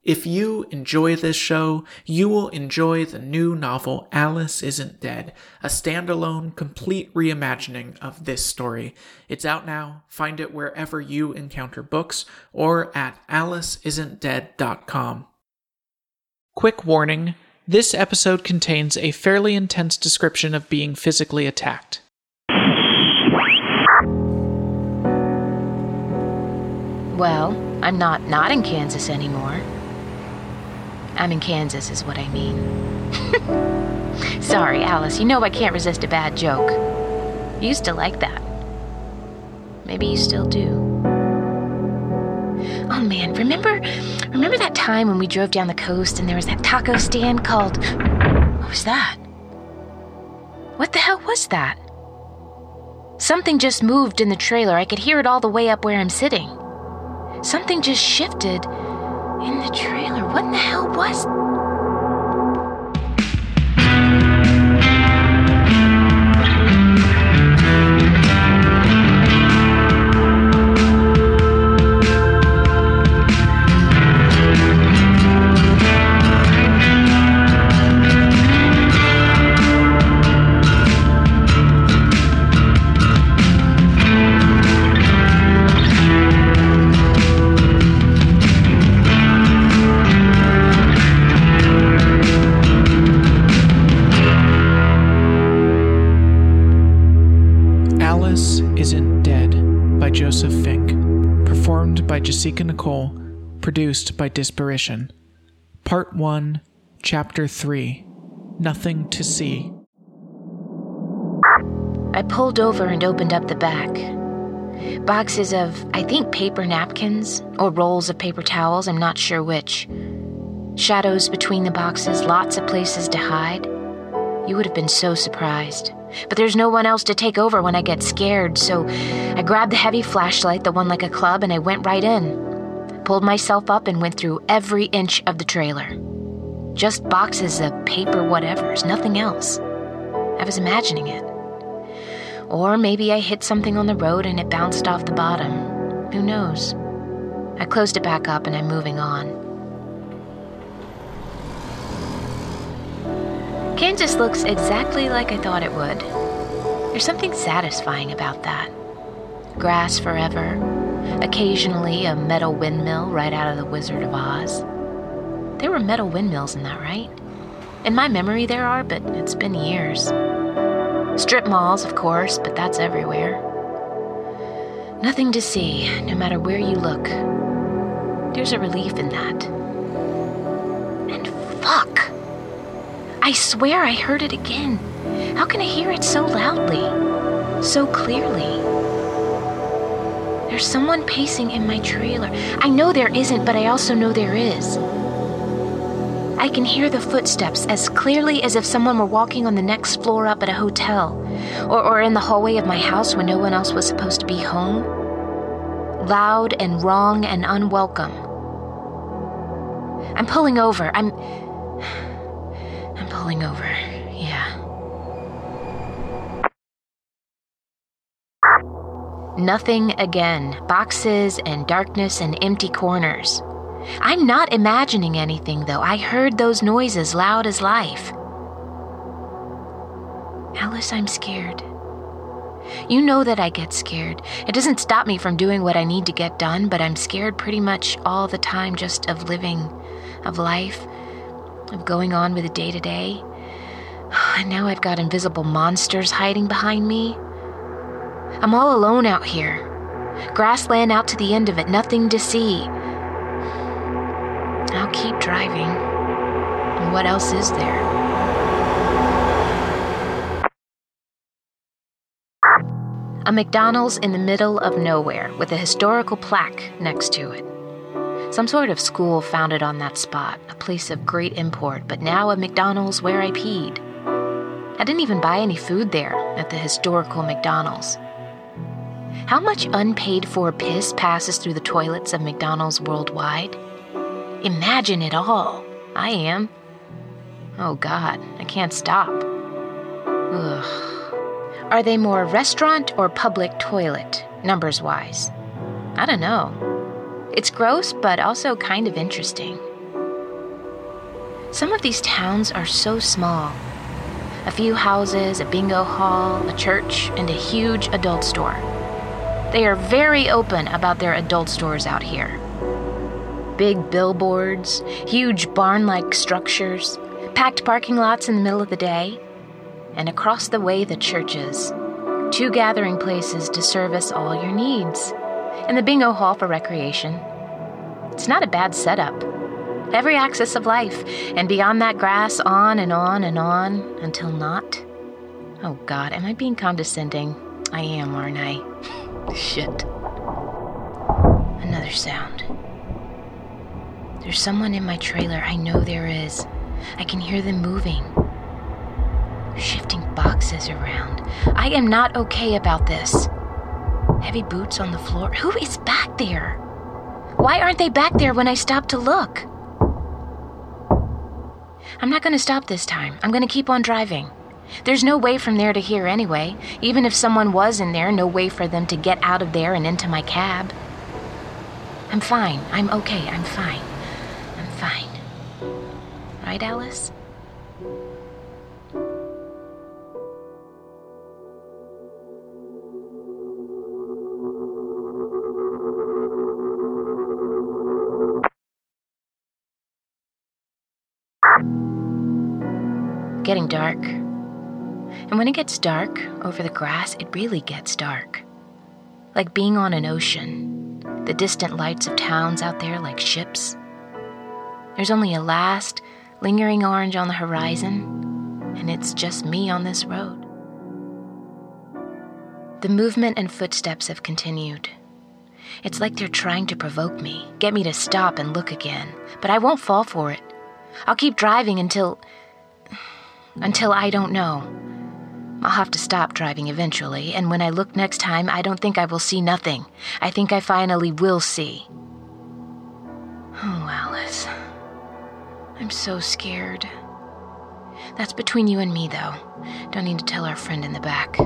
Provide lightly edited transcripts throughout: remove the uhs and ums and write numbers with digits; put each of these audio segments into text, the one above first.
If you enjoy this show, you will enjoy the new novel Alice Isn't Dead, a standalone, complete reimagining of this story. It's out now. Find it wherever you encounter books or at aliceisn'tdead.com. Quick warning, this episode contains a fairly intense description of being physically attacked. Well, I'm not in Kansas anymore. I'm in Kansas is what I mean. Sorry, Alice, you know I can't resist a bad joke. You used to like that. Maybe you still do. Oh man, remember that time when we drove down the coast and there was that taco stand called... What was that? What the hell was that? Something just moved in the trailer. I could hear it all the way up where I'm sitting. Something just shifted in the trailer. What in the hell was... Alice Isn't Dead by Joseph Fink. Performed by Jessica Nicole. Produced by Disparition. Part 1, Chapter 3. Nothing to See. I pulled over and opened up the back. Boxes of, I think, paper napkins, or rolls of paper towels, I'm not sure which. Shadows between the boxes, lots of places to hide. You would have been so surprised. But there's no one else to take over when I get scared, so I grabbed the heavy flashlight, the one like a club, and I went right in. Pulled myself up and went through every inch of the trailer. Just boxes of paper whatevers, nothing else. I was imagining it. Or maybe I hit something on the road and it bounced off the bottom. Who knows? I closed it back up and I'm moving on. Kansas looks exactly like I thought it would. There's something satisfying about that. Grass forever. Occasionally a metal windmill right out of The Wizard of Oz. There were metal windmills in that, right? In my memory there are, but it's been years. Strip malls, of course, but that's everywhere. Nothing to see, no matter where you look. There's a relief in that. And fuck! I swear I heard it again. How can I hear it so loudly? So clearly? There's someone pacing in my trailer. I know there isn't, but I also know there is. I can hear the footsteps as clearly as if someone were walking on the next floor up at a hotel, or in the hallway of my house when no one else was supposed to be home. Loud and wrong and unwelcome. I'm pulling over. I'm pulling over, yeah. Nothing again. Boxes and darkness and empty corners. I'm not imagining anything, though. I heard those noises loud as life. Alice, I'm scared. You know that I get scared. It doesn't stop me from doing what I need to get done, but I'm scared pretty much all the time just of living, of life, of going on with the day-to-day. And now I've got invisible monsters hiding behind me. I'm all alone out here. Grassland out to the end of it, nothing to see. I'll keep driving. And what else is there? A McDonald's in the middle of nowhere with a historical plaque next to it. Some sort of school founded on that spot, a place of great import, but now a McDonald's where I peed. I didn't even buy any food there at the historical McDonald's. How much unpaid-for piss passes through the toilets of McDonald's worldwide? Imagine it all. I am. Oh God, I can't stop. Ugh. Are they more restaurant or public toilet, numbers-wise? I don't know. It's gross, but also kind of interesting. Some of these towns are so small. A few houses, a bingo hall, a church, and a huge adult store. They are very open about their adult stores out here. Big billboards, huge barn-like structures, packed parking lots in the middle of the day, and across the way the churches. 2 gathering places to service all your needs, and the bingo hall for recreation. It's not a bad setup. Every axis of life, and beyond that grass, on and on and on, until not. Oh God, am I being condescending? I am, aren't I? Shit. Another sound. There's someone in my trailer, I know there is. I can hear them moving. Shifting boxes around. I am not okay about this. Heavy boots on the floor. Who is back there? Why aren't they back there when I stop to look? I'm not going to stop this time. I'm going to keep on driving. There's no way from there to here anyway. Even if someone was in there, no way for them to get out of there and into my cab. I'm fine. I'm okay. I'm fine. I'm fine. Right, Alice? Getting dark. And when it gets dark over the grass, it really gets dark. Like being on an ocean. The distant lights of towns out there like ships. There's only a last, lingering orange on the horizon, and it's just me on this road. The movement and footsteps have continued. It's like they're trying to provoke me, get me to stop and look again, but I won't fall for it. I'll keep driving until I don't know. I'll have to stop driving eventually, and when I look next time, I don't think I will see nothing. I think I finally will see. Oh, Alice. I'm so scared. That's between you and me, though. Don't need to tell our friend in the back.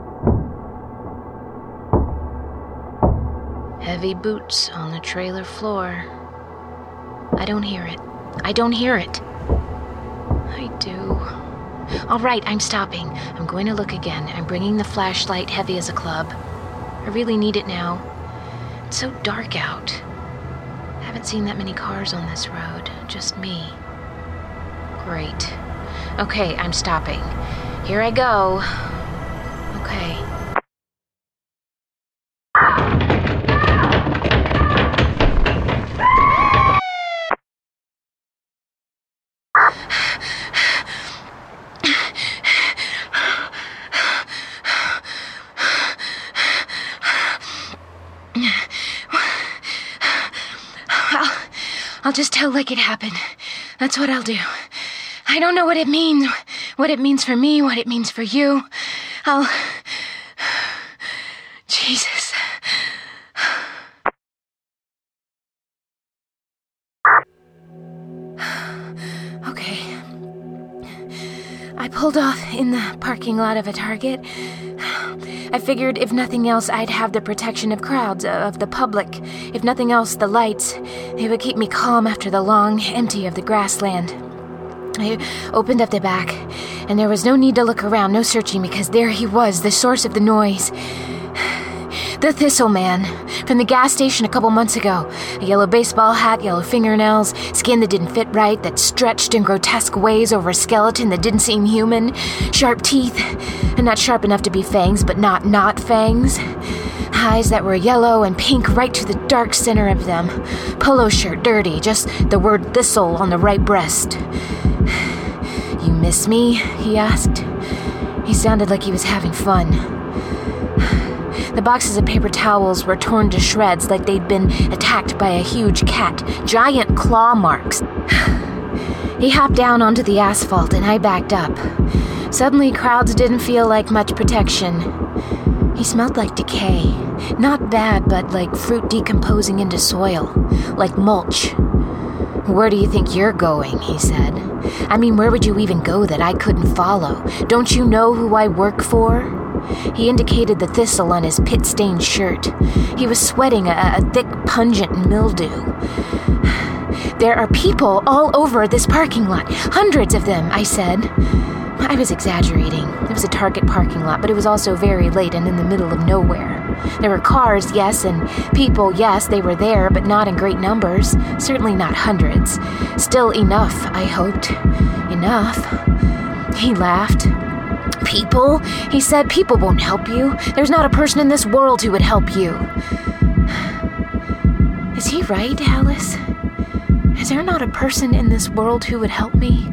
Heavy boots on the trailer floor. I don't hear it. I don't hear it. I do. All right, I'm stopping. I'm going to look again. I'm bringing the flashlight, heavy as a club. I really need it now. It's so dark out. I haven't seen that many cars on this road. Just me. Great. Okay, I'm stopping. Here I go. Okay. I'll just tell like it happened. That's what I'll do. I don't know what it means for me, what it means for you. Jesus. Okay. I pulled off in the parking lot of a Target. I figured if nothing else, I'd have the protection of crowds, of the public. If nothing else, the lights. They would keep me calm after the long empty of the grassland. I opened up the back, and there was no need to look around, no searching, because there he was, the source of the noise. The Thistle Man, from the gas station a couple months ago. A yellow baseball hat, yellow fingernails, skin that didn't fit right, that stretched in grotesque ways over a skeleton that didn't seem human. Sharp teeth, and not sharp enough to be fangs, but not fangs. Eyes that were yellow and pink right to the dark center of them. Polo shirt, dirty, just the word Thistle on the right breast. "You miss me?" he asked. He sounded like he was having fun. The boxes of paper towels were torn to shreds like they'd been attacked by a huge cat, giant claw marks. He hopped down onto the asphalt and I backed up. Suddenly, crowds didn't feel like much protection. He smelled like decay. Not bad, but like fruit decomposing into soil. Like mulch. "Where do you think you're going?" he said. "I mean, where would you even go that I couldn't follow? Don't you know who I work for?" He indicated the thistle on his pit-stained shirt. He was sweating a thick, pungent mildew. "There are people all over this parking lot. Hundreds of them," I said. I was exaggerating. It was a Target parking lot, but it was also very late and in the middle of nowhere. There were cars, yes, and people, yes, they were there, but not in great numbers. Certainly not hundreds. Still enough, I hoped. Enough. He laughed. "People?" he said. "People won't help you. There's not a person in this world who would help you." Is he right, Alice? Is there not a person in this world who would help me?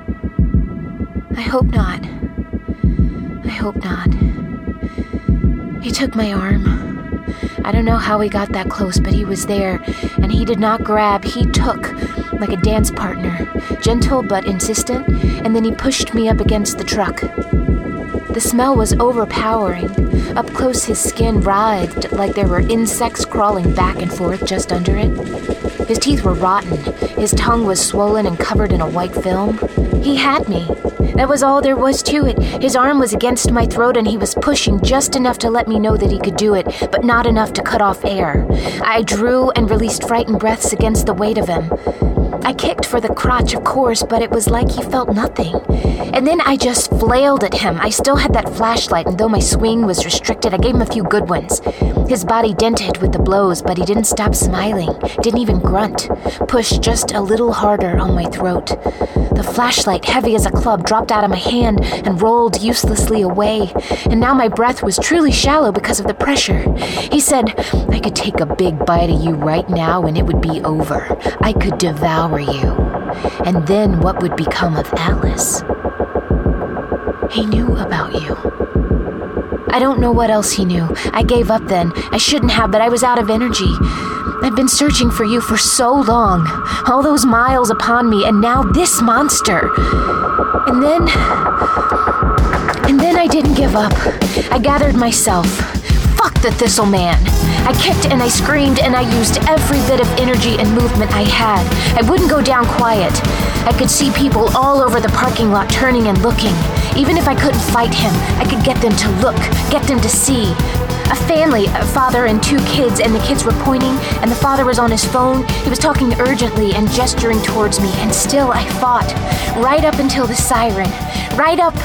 I hope not. I hope not. He took my arm. I don't know how he got that close, but he was there, and he did not grab. He took, like a dance partner, gentle but insistent, and then he pushed me up against the truck. The smell was overpowering. Up close, his skin writhed like there were insects crawling back and forth just under it. His teeth were rotten. His tongue was swollen and covered in a white film. He had me. That was all there was to it. His arm was against my throat and he was pushing just enough to let me know that he could do it, but not enough to cut off air. I drew and released frightened breaths against the weight of him. I kicked for the crotch, of course, but it was like he felt nothing. And then I just flailed at him. I still had that flashlight, and though my swing was restricted, I gave him a few good ones. His body dented with the blows, but he didn't stop smiling, didn't even grunt. Pushed just a little harder on my throat. The flashlight, heavy as a club, dropped out of my hand and rolled uselessly away. And now my breath was truly shallow because of the pressure. He said, "I could take a big bite of you right now and it would be over. I could devour you. And then what would become of Alice?" He knew about you. I don't know what else he knew. I gave up then. I shouldn't have, but I was out of energy. I've been searching for you for so long. All those miles upon me, and now this monster. And then I didn't give up. I gathered myself. Fuck the Thistle Man. I kicked and I screamed and I used every bit of energy and movement I had. I wouldn't go down quiet. I could see people all over the parking lot turning and looking. Even if I couldn't fight him, I could get them to look, get them to see. A family, a father and 2 kids, and the kids were pointing, and the father was on his phone. He was talking urgently and gesturing towards me, and still I fought. Right up until the siren. Right up...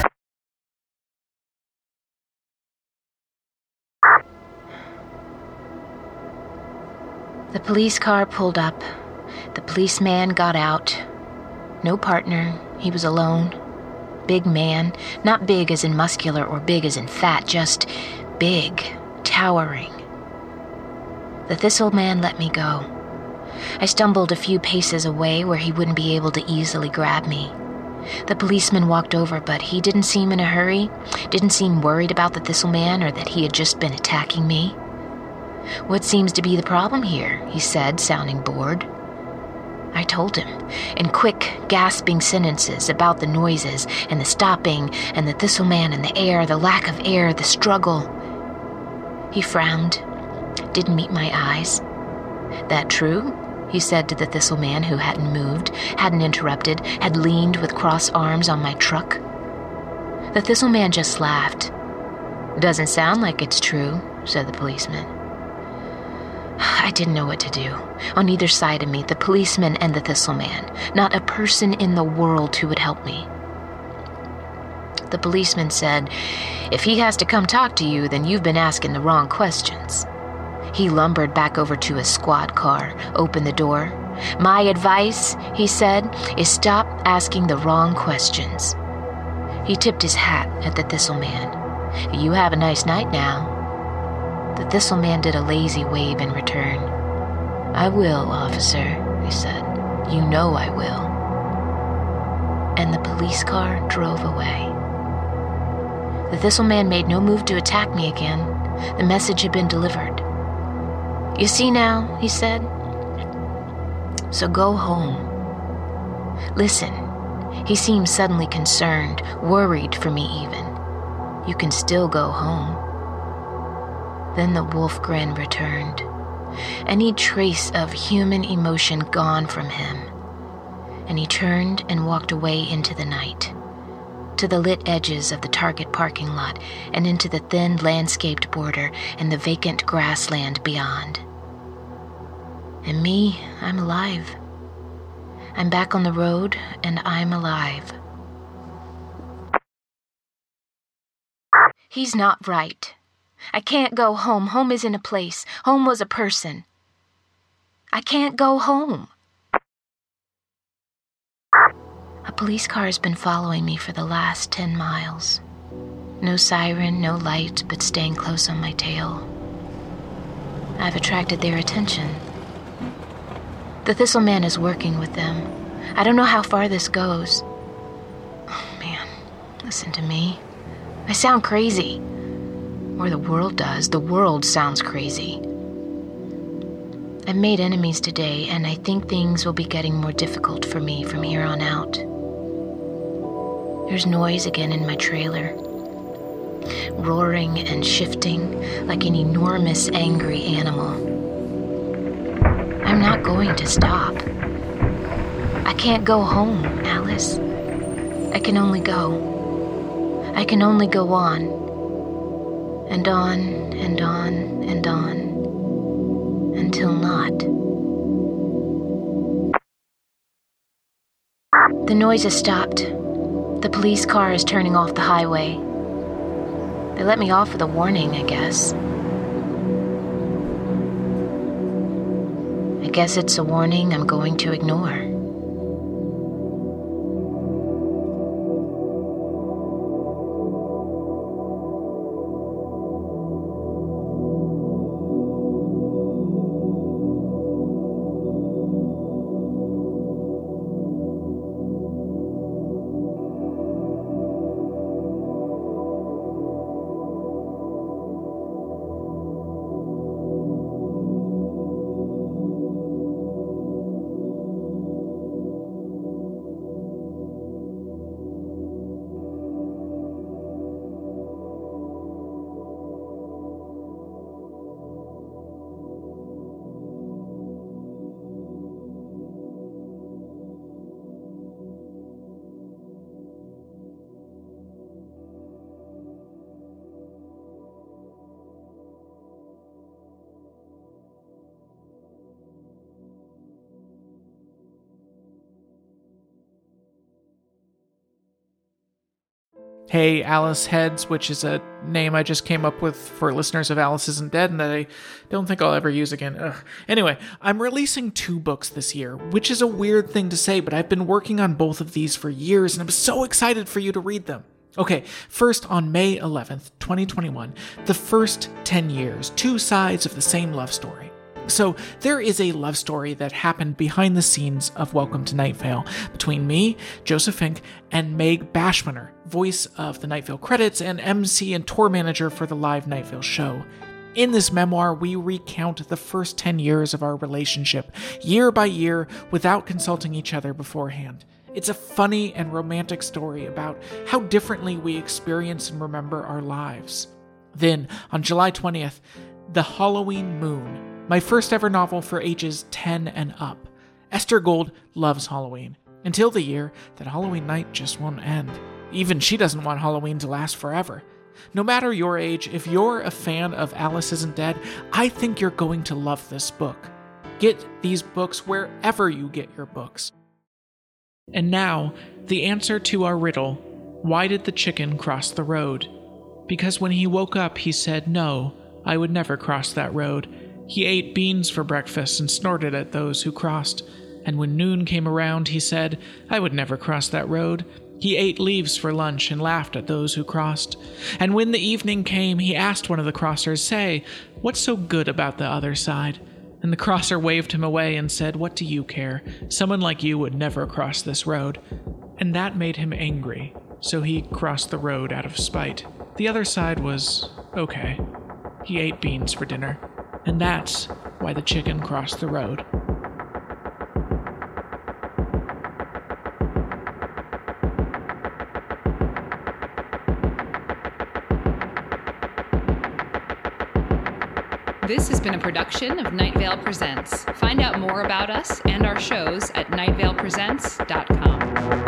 The police car pulled up. The policeman got out. No partner. He was alone. Big man. Not big as in muscular or big as in fat, just big, towering. The Thistle Man let me go. I stumbled a few paces away where he wouldn't be able to easily grab me. The policeman walked over, but he didn't seem in a hurry, didn't seem worried about the Thistle Man or that he had just been attacking me. "What seems to be the problem here?" he said, sounding bored. I told him, in quick, gasping sentences about the noises and the stopping and the Thistle Man and the air, the lack of air, the struggle. He frowned, didn't meet my eyes. "That true?" he said to the Thistle Man, who hadn't moved, hadn't interrupted, had leaned with crossed arms on my truck. The Thistle Man just laughed. "Doesn't sound like it's true," said the policeman. I didn't know what to do. On either side of me, the policeman and the Thistle Man. Not a person in the world who would help me. The policeman said, "If he has to come talk to you, then you've been asking the wrong questions." He lumbered back over to his squad car, opened the door. "My advice," he said, "is stop asking the wrong questions." He tipped his hat at the Thistle Man. "You have a nice night now." The Thistle Man did a lazy wave in return. "I will, officer," he said. "You know I will." And the police car drove away. The Thistle Man made no move to attack me again. The message had been delivered. "You see now," he said. "So go home. Listen," he seemed suddenly concerned, worried for me even. "You can still go home." Then the wolf grin returned, any trace of human emotion gone from him, and he turned and walked away into the night, to the lit edges of the Target parking lot and into the thin landscaped border and the vacant grassland beyond. And me, I'm alive. I'm back on the road, and I'm alive. He's not right. I can't go home. Home isn't a place. Home was a person. I can't go home. A police car has been following me for the last 10 miles. No siren, no light, but staying close on my tail. I've attracted their attention. The Thistle Man is working with them. I don't know how far this goes. Oh, man, listen to me. I sound crazy. Or the world does. The world sounds crazy. I've made enemies today, and I think things will be getting more difficult for me from here on out. There's noise again in my trailer. Roaring and shifting like an enormous, angry animal. I'm not going to stop. I can't go home, Alice. I can only go. I can only go on. And on, and on, and on. Until not. The noise has stopped. The police car is turning off the highway. They let me off with a warning, I guess. I guess it's a warning I'm going to ignore. Hey, Alice Heads, which is a name I just came up with for listeners of Alice Isn't Dead and that I don't think I'll ever use again. Ugh. Anyway, I'm releasing 2 books this year, which is a weird thing to say, but I've been working on both of these for years and I'm so excited for you to read them. Okay, first on May 11th, 2021, The First 10 Years, 2 sides of the same love story. So, there is a love story that happened behind the scenes of Welcome to Night Vale between me, Joseph Fink, and Meg Bashmaner, voice of the Night Vale credits and MC and tour manager for the live Night Vale show. In this memoir, we recount the first 10 years of our relationship, year by year, without consulting each other beforehand. It's a funny and romantic story about how differently we experience and remember our lives. Then, on July 20th, The Halloween Moon, my first ever novel for ages 10 and up. Esther Gold loves Halloween, until the year that Halloween night just won't end. Even she doesn't want Halloween to last forever. No matter your age, if you're a fan of Alice Isn't Dead, I think you're going to love this book. Get these books wherever you get your books. And now, the answer to our riddle, why did the chicken cross the road? Because when he woke up, he said, "No, I would never cross that road." He ate beans for breakfast and snorted at those who crossed. And when noon came around, he said, "I would never cross that road." He ate leaves for lunch and laughed at those who crossed. And when the evening came, he asked one of the crossers, "Say, what's so good about the other side?" And the crosser waved him away and said, "What do you care? Someone like you would never cross this road." And that made him angry, so he crossed the road out of spite. The other side was okay. He ate beans for dinner. And that's why the chicken crossed the road. This has been a production of Night Vale Presents. Find out more about us and our shows at nightvalepresents.com.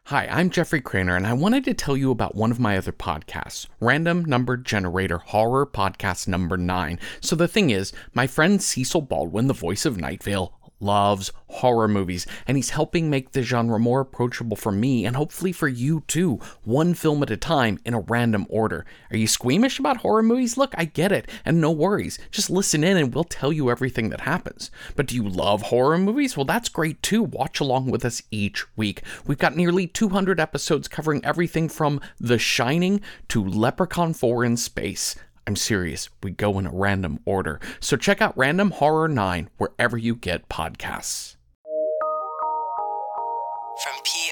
Hi, I'm Jeffrey Craner, and I wanted to tell you about one of my other podcasts, Random Number Generator Horror Podcast number 9. So the thing is, my friend Cecil Baldwin, the voice of Night Vale, loves horror movies, and he's helping make the genre more approachable for me and hopefully for you too, one film at a time in a random order. Are you squeamish about horror movies? Look, I get it, and no worries. Just listen in and we'll tell you everything that happens. But do you love horror movies? Well, that's great too. Watch along with us each week. We've got nearly 200 episodes covering everything from The Shining to Leprechaun 4 in Space. I'm serious, we go in a random order. So check out Random Horror 9 wherever you get podcasts. From